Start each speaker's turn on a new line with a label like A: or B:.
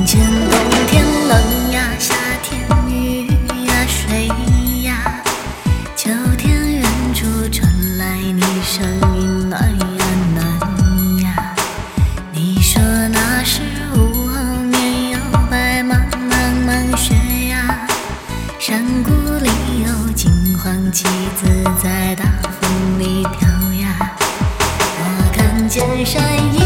A: 见冬天冷呀，夏天雨呀水呀，秋天远处传来你声音暖呀暖呀。你说那是午后面有白茫茫雪呀，山谷里有金黄旗子在大风里飘呀。我看见山